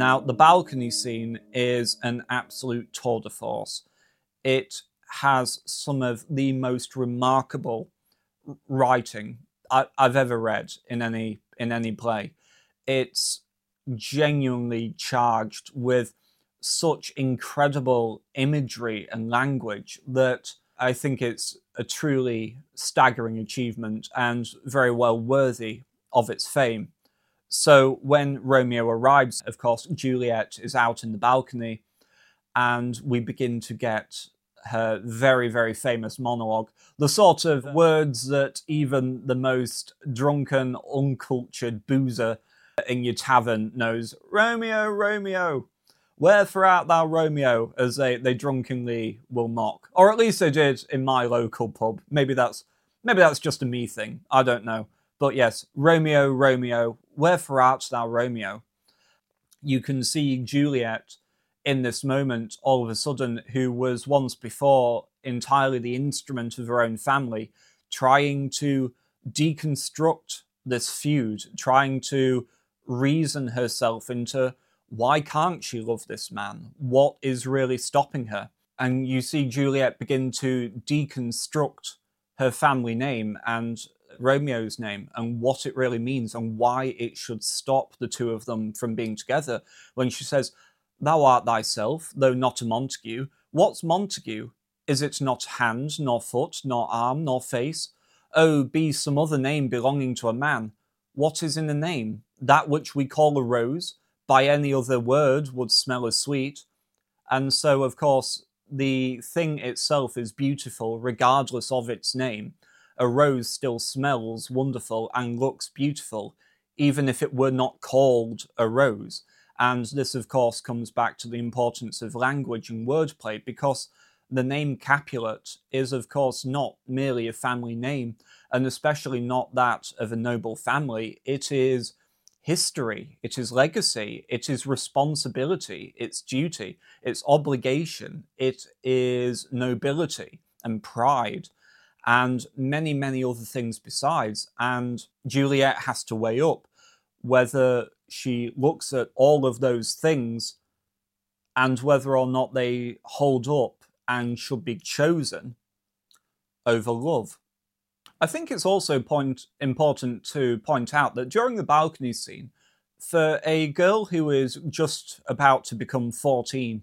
Now, the balcony scene is an absolute tour de force. It has some of the most remarkable writing I've ever read in any play. It's genuinely charged with such incredible imagery and language that I think it's a truly staggering achievement and very well worthy of its fame. So when Romeo arrives, of course, Juliet is out in the balcony, and we begin to get her very, very famous monologue, the sort of words that even the most drunken, uncultured boozer in your tavern knows. Romeo, Romeo, wherefore art thou, Romeo, as they drunkenly will mock. Or at least they did in my local pub. Maybe that's just a me thing, I don't know. But yes, Romeo, Romeo, wherefore art thou, Romeo? You can see Juliet in this moment, all of a sudden, who was once before entirely the instrument of her own family, trying to deconstruct this feud, trying to reason herself into why can't she love this man? What is really stopping her? And you see Juliet begin to deconstruct her family name and Romeo's name and what it really means and why it should stop the two of them from being together. When she says, "Thou art thyself, though not a Montague." What's Montague? Is it not hand, nor foot, nor arm, nor face? Oh, be some other name belonging to a man. What is in a name? That which we call a rose, by any other word would smell as sweet. And so, of course, the thing itself is beautiful regardless of its name. A rose still smells wonderful and looks beautiful, even if it were not called a rose. And this, of course, comes back to the importance of language and wordplay, because the name Capulet is, of course, not merely a family name, and especially not that of a noble family. It is history, it is legacy, it is responsibility, it's duty, it's obligation, it is nobility and pride, and many, many other things besides. And Juliet has to weigh up whether she looks at all of those things and whether or not they hold up and should be chosen over love. I think it's also important to point out that during the balcony scene, for a girl who is just about to become 14,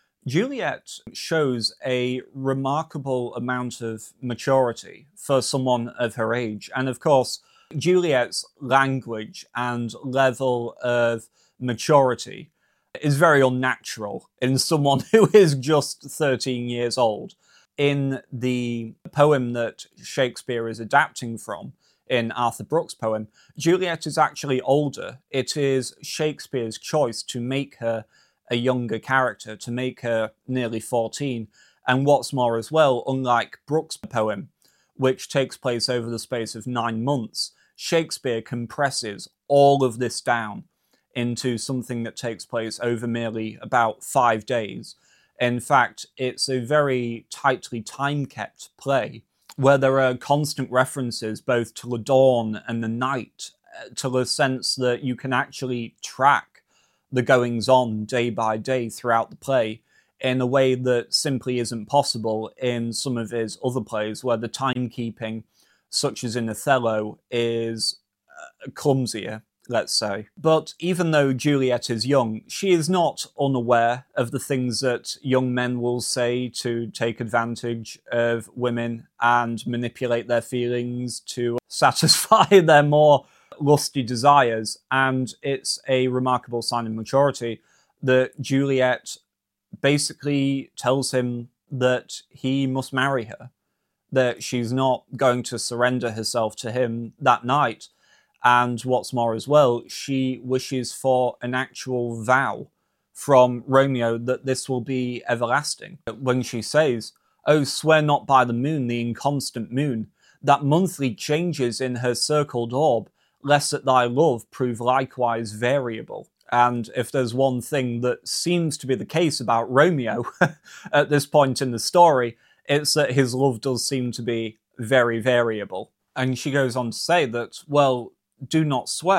Juliet shows a remarkable amount of maturity for someone of her age. And of course, Juliet's language and level of maturity is very unnatural in someone who is just 13 years old. In the poem that Shakespeare is adapting from, in Arthur Brooks' poem, Juliet is actually older. It is Shakespeare's choice to make her a younger character, to make her nearly 14. And what's more as well, unlike Brooks' poem, which takes place over the space of 9 months, Shakespeare compresses all of this down into something that takes place over merely about 5 days. In fact, it's a very tightly time-kept play, where there are constant references both to the dawn and the night, to the sense that you can actually track the goings-on day by day throughout the play in a way that simply isn't possible in some of his other plays, where the timekeeping, such as in Othello, is clumsier, let's say. But even though Juliet is young, she is not unaware of the things that young men will say to take advantage of women and manipulate their feelings to satisfy their more lusty desires. And it's a remarkable sign of maturity that Juliet basically tells him that he must marry her, that she's not going to surrender herself to him that night. And what's more as well, she wishes for an actual vow from Romeo that this will be everlasting. When she says, "Oh, swear not by the moon, the inconstant moon, that monthly changes in her circled orb, lest that thy love prove likewise variable." And if there's one thing that seems to be the case about Romeo at this point in the story, it's that his love does seem to be very variable. And she goes on to say that, well, do not swear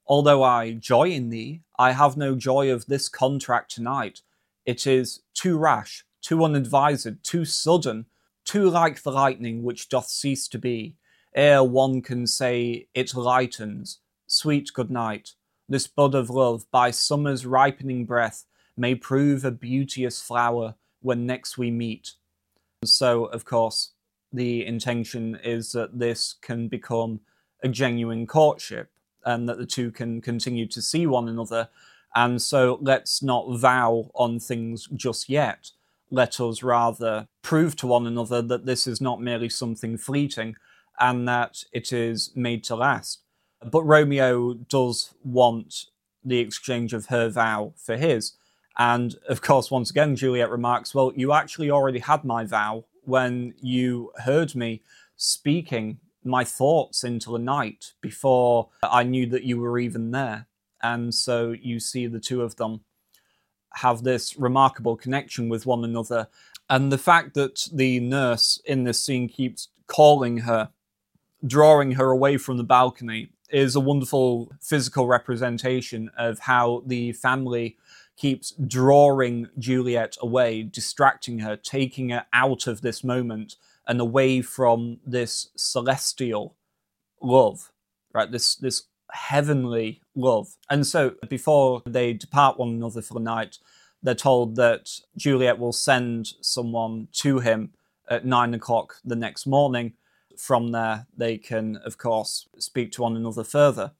Although I joy in thee, I have no joy of this contract tonight. It is too rash, too unadvised, too sudden, too like the lightning which doth cease to be, ere one can say it lightens. Sweet good night. This bud of love, by summer's ripening breath, may prove a beauteous flower when next we meet. So, of course, the intention is that this can become a genuine courtship and that the two can continue to see one another. And so let's not vow on things just yet. Let us rather prove to one another that this is not merely something fleeting and that it is made to last. But Romeo does want the exchange of her vow for his. And of course, once again, Juliet remarks, well, you actually already had my vow when you heard me speaking my thoughts into the night before I knew that you were even there. And so you see the two of them have this remarkable connection with one another. And the fact that the nurse in this scene keeps calling her, drawing her away from the balcony, is a wonderful physical representation of how the family keeps drawing Juliet away, distracting her, taking her out of this moment and away from this celestial love, right? This heavenly love. And so before they depart one another for the night, they're told that Juliet will send someone to him at 9 o'clock the next morning. From there, they can, of course, speak to one another further.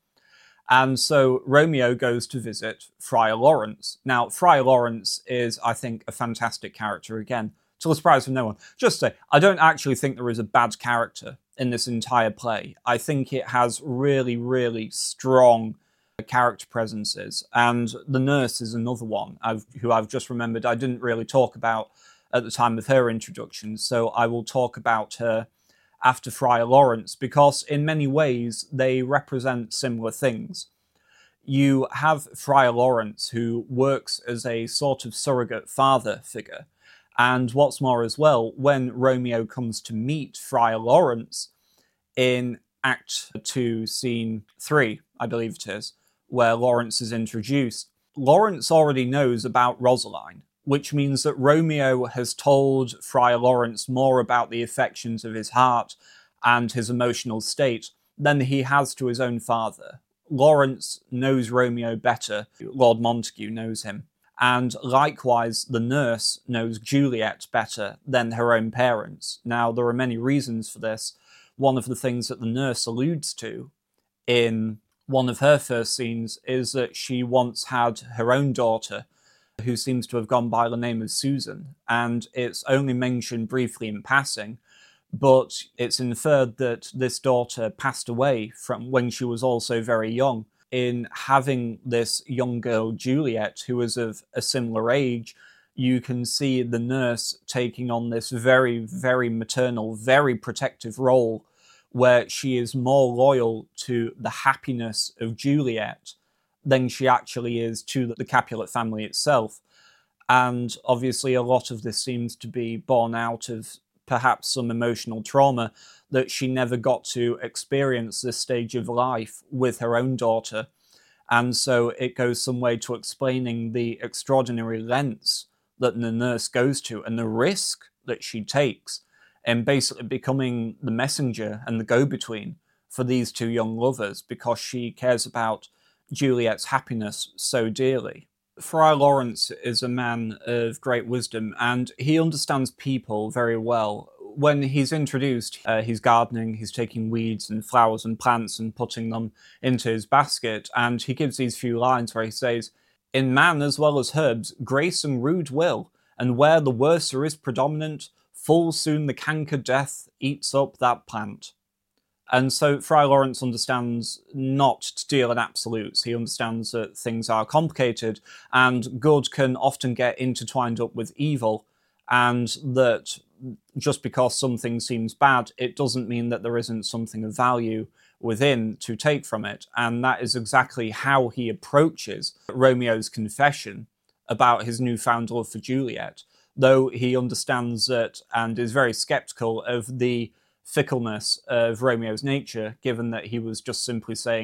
And so Romeo goes to visit Friar Lawrence. Now, Friar Lawrence is, I think, a fantastic character again, to the surprise of no one. Just to say, I don't actually think there is a bad character in this entire play. I think it has really, really strong character presences. And the nurse is another one who I've just remembered I didn't really talk about at the time of her introduction. So I will talk about her after Friar Lawrence, because in many ways they represent similar things. You have Friar Lawrence, who works as a sort of surrogate father figure. And what's more as well, when Romeo comes to meet Friar Lawrence in Act 2, Scene 3, I believe it is, where Lawrence is introduced, Lawrence already knows about Rosaline, which means that Romeo has told Friar Lawrence more about the affections of his heart and his emotional state than he has to his own father. Lawrence knows Romeo better. Lord Montague knows him. And likewise, the nurse knows Juliet better than her own parents. Now, there are many reasons for this. One of the things that the nurse alludes to in one of her first scenes is that she once had her own daughter who seems to have gone by the name of Susan, and it's only mentioned briefly in passing, but it's inferred that this daughter passed away from when she was also very young. In having this young girl, Juliet, who is of a similar age, you can see the nurse taking on this very, very maternal, very protective role, where she is more loyal to the happiness of Juliet than she actually is to the Capulet family itself. And obviously a lot of this seems to be born out of perhaps some emotional trauma that she never got to experience this stage of life with her own daughter. And so it goes some way to explaining the extraordinary lengths that the nurse goes to and the risk that she takes in basically becoming the messenger and the go-between for these two young lovers because she cares about Juliet's happiness so dearly. Friar Lawrence is a man of great wisdom, and he understands people very well. When he's introduced, he's gardening, he's taking weeds and flowers and plants and putting them into his basket, and he gives these few lines where he says, "In man as well as herbs, grace and rude will, and where the worser is predominant, full soon the canker death eats up that plant." And so Friar Lawrence understands not to deal in absolutes. He understands that things are complicated and good can often get intertwined up with evil, and that just because something seems bad, it doesn't mean that there isn't something of value within to take from it. And that is exactly how he approaches Romeo's confession about his newfound love for Juliet, though he understands that and is very skeptical of the fickleness of Romeo's nature, given that he was just simply saying,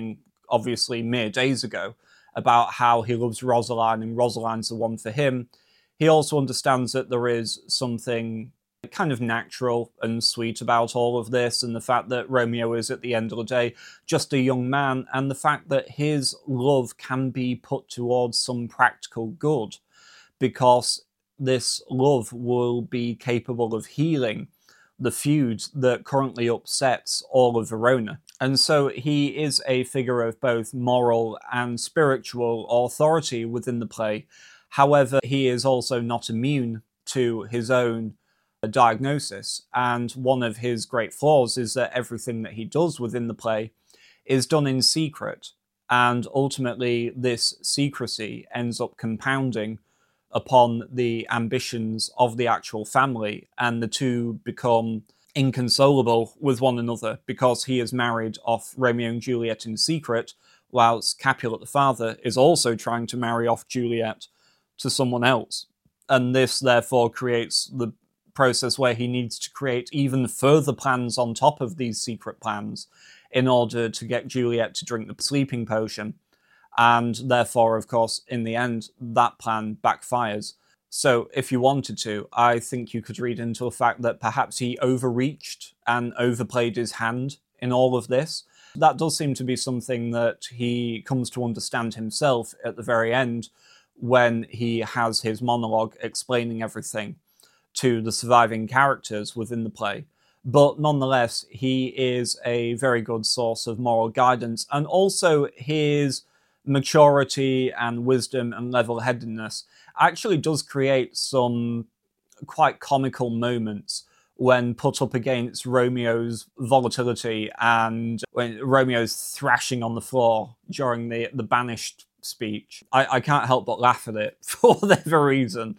obviously mere days ago, about how he loves Rosaline and Rosaline's the one for him. He also understands that there is something kind of natural and sweet about all of this, and the fact that Romeo is, at the end of the day, just a young man, and the fact that his love can be put towards some practical good, because this love will be capable of healing the feud that currently upsets all of Verona. And so he is a figure of both moral and spiritual authority within the play. However, he is also not immune to his own diagnosis, and one of his great flaws is that everything that he does within the play is done in secret, and ultimately this secrecy ends up compounding upon the ambitions of the actual family, and the two become inconsolable with one another because he is married off Romeo and Juliet in secret, whilst Capulet the father is also trying to marry off Juliet to someone else. And this therefore creates the process where he needs to create even further plans on top of these secret plans in order to get Juliet to drink the sleeping potion. And therefore, of course, in the end, that plan backfires. So if you wanted to, I think you could read into the fact that perhaps he overreached and overplayed his hand in all of this. That does seem to be something that he comes to understand himself at the very end, when he has his monologue explaining everything to the surviving characters within the play. But nonetheless, he is a very good source of moral guidance, and also his maturity and wisdom and level-headedness actually does create some quite comical moments when put up against Romeo's volatility, and when Romeo's thrashing on the floor during the banished speech. I can't help but laugh at it for whatever reason.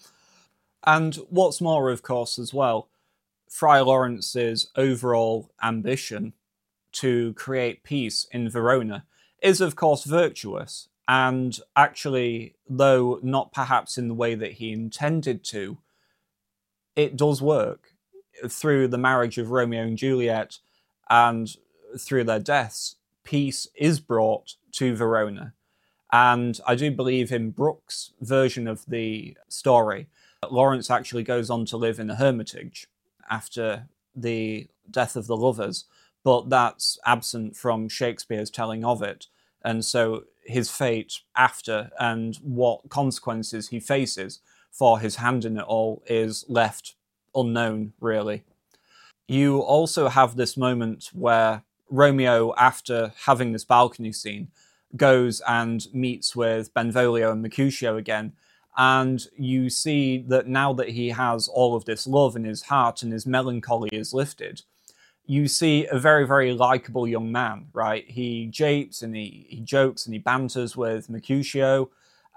And what's more, of course, as well, Friar Lawrence's overall ambition to create peace in Verona is, of course, virtuous. And actually, though not perhaps in the way that he intended to, it does work. Through the marriage of Romeo and Juliet and through their deaths, peace is brought to Verona. And I do believe in Brooke's version of the story, Lawrence actually goes on to live in a hermitage after the death of the lovers, but that's absent from Shakespeare's telling of it. And so his fate after and what consequences he faces for his hand in it all is left unknown, really. You also have this moment where Romeo, after having this balcony scene, goes and meets with Benvolio and Mercutio again, and you see that now that he has all of this love in his heart and his melancholy is lifted, you see a very, very likeable young man, right? He japes and he jokes and he banters with Mercutio,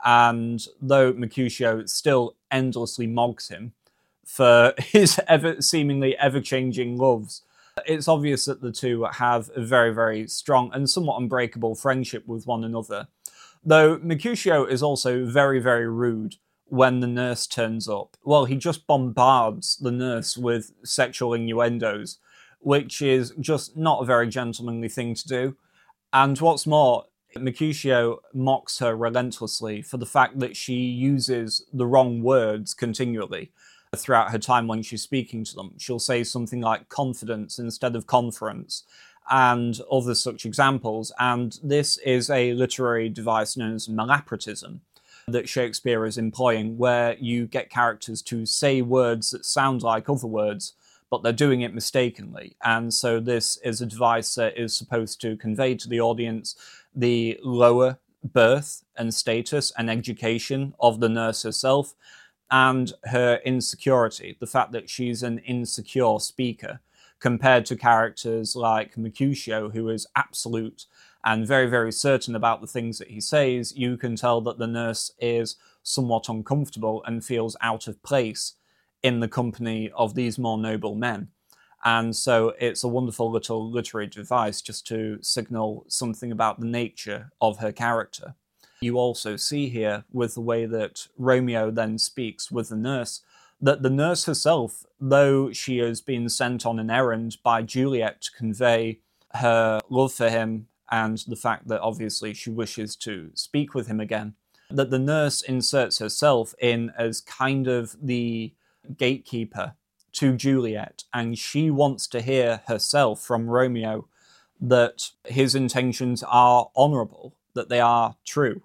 and though Mercutio still endlessly mogs him for his seemingly ever-changing loves, it's obvious that the two have a very, very strong and somewhat unbreakable friendship with one another. Though Mercutio is also very, very rude when the nurse turns up. Well, he just bombards the nurse with sexual innuendos, which is just not a very gentlemanly thing to do. And what's more, Mercutio mocks her relentlessly for the fact that she uses the wrong words continually throughout her time when she's speaking to them. She'll say something like confidence instead of conference, and other such examples. And this is a literary device known as malapropism that Shakespeare is employing, where you get characters to say words that sound like other words, but they're doing it mistakenly. And so this is a device that is supposed to convey to the audience the lower birth and status and education of the nurse herself, and her insecurity, the fact that she's an insecure speaker, compared to characters like Mercutio, who is absolute and very, very certain about the things that he says. You can tell that the nurse is somewhat uncomfortable and feels out of place in the company of these more noble men. And so it's a wonderful little literary device just to signal something about the nature of her character. You also see here, with the way that Romeo then speaks with the nurse, that the nurse herself, though she has been sent on an errand by Juliet to convey her love for him and the fact that obviously she wishes to speak with him again, that the nurse inserts herself in as kind of the gatekeeper to Juliet, and she wants to hear herself from Romeo that his intentions are honourable, that they are true.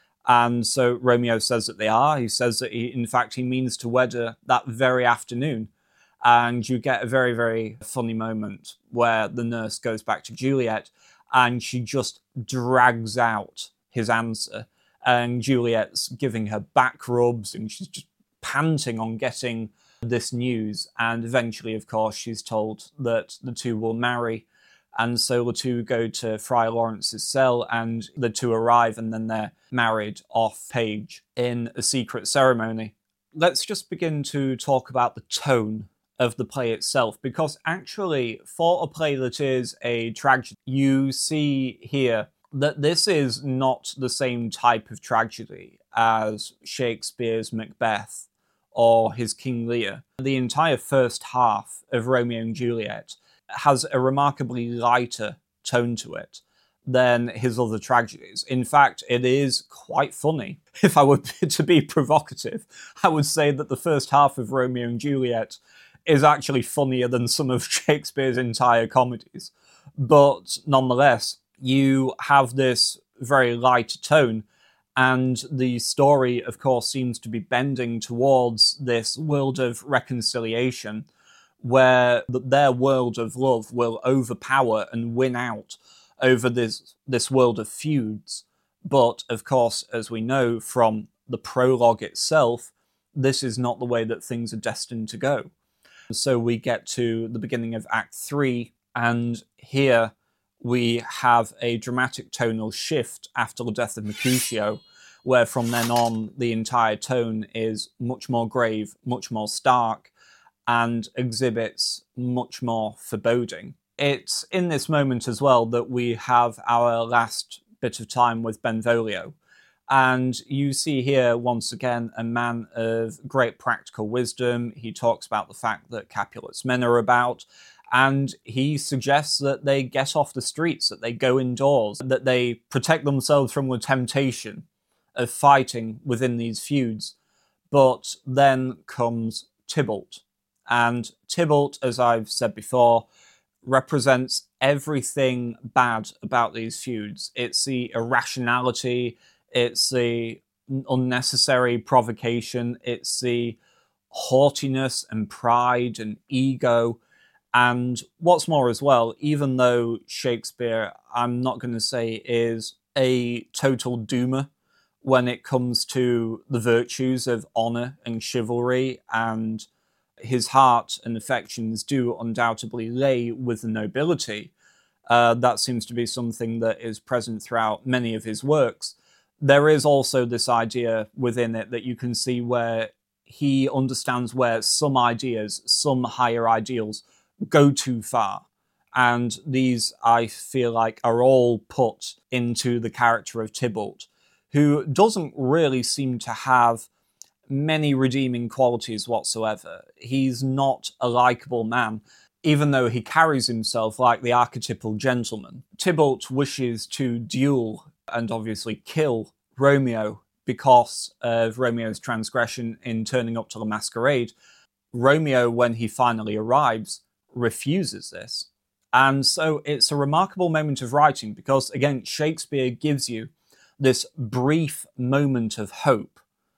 And so Romeo says that they are. He says that in fact, he means to wed her that very afternoon. And you get a very, very funny moment where the nurse goes back to Juliet and she just drags out his answer. And Juliet's giving her back rubs and she's just panting on getting this news. And eventually, of course, she's told that the two will marry. And so the two go to Friar Lawrence's cell and the two arrive and then they're married off page in a secret ceremony. Let's just begin to talk about the tone of the play itself, because actually for a play that is a tragedy, you see here that this is not the same type of tragedy as Shakespeare's Macbeth or his King Lear. The entire first half of Romeo and Juliet has a remarkably lighter tone to it than his other tragedies. In fact, it is quite funny. If I were to be provocative, I would say that the first half of Romeo and Juliet is actually funnier than some of Shakespeare's entire comedies. But nonetheless, you have this very light tone, and the story, of course, seems to be bending towards this world of reconciliation, where their world of love will overpower and win out over this world of feuds. But, of course, as we know from the prologue itself, this is not the way that things are destined to go. So we get to the beginning of Act 3, and here we have a dramatic tonal shift after the death of Mercutio, where from then on the entire tone is much more grave, much more stark, and exhibits much more foreboding. It's in this moment as well that we have our last bit of time with Benvolio. And you see here, once again, a man of great practical wisdom. He talks about the fact that Capulet's men are about, and he suggests that they get off the streets, that they go indoors, that they protect themselves from the temptation of fighting within these feuds. But then comes Tybalt. And Tybalt, as I've said before, represents everything bad about these feuds. It's the irrationality, it's the unnecessary provocation, it's the haughtiness and pride and ego. And what's more as well, even though Shakespeare, I'm not going to say, is a total doomer when it comes to the virtues of honour and chivalry, and his heart and affections do undoubtedly lay with the nobility. That seems to be something that is present throughout many of his works. There is also this idea within it that you can see where he understands where some ideas, some higher ideals, go too far. And these, I feel like, are all put into the character of Tybalt, who doesn't really seem to have many redeeming qualities whatsoever. He's not a likeable man, even though he carries himself like the archetypal gentleman. Tybalt wishes to duel and obviously kill Romeo because of Romeo's transgression in turning up to the masquerade. Romeo, when he finally arrives, refuses this. And so it's a remarkable moment of writing because, again, Shakespeare gives you this brief moment of hope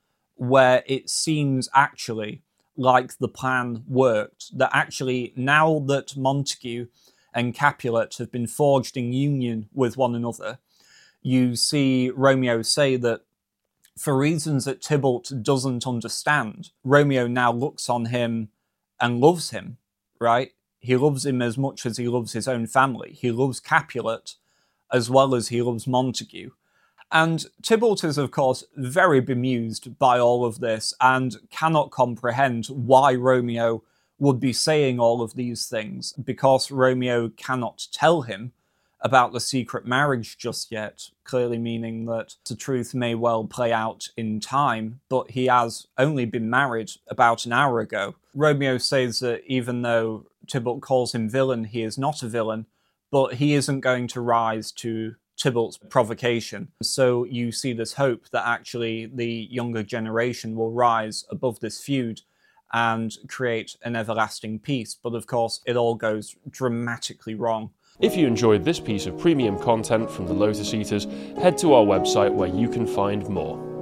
where it seems actually like the plan worked, that actually now that Montague and Capulet have been forged in union with one another, you see Romeo say that for reasons that Tybalt doesn't understand, Romeo now looks on him and loves him, right? He loves him as much as he loves his own family. He loves Capulet as well as he loves Montague. And Tybalt is, of course, very bemused by all of this and cannot comprehend why Romeo would be saying all of these things, because Romeo cannot tell him about the secret marriage just yet, clearly meaning that the truth may well play out in time, but he has only been married about an hour ago. Romeo says that even though Tybalt calls him villain, he is not a villain, but he isn't going to rise to Tybalt's provocation. So you see this hope that actually the younger generation will rise above this feud and create an everlasting peace. But of course, it all goes dramatically wrong. If you enjoyed this piece of premium content from the Lotus Eaters, head to our website where you can find more.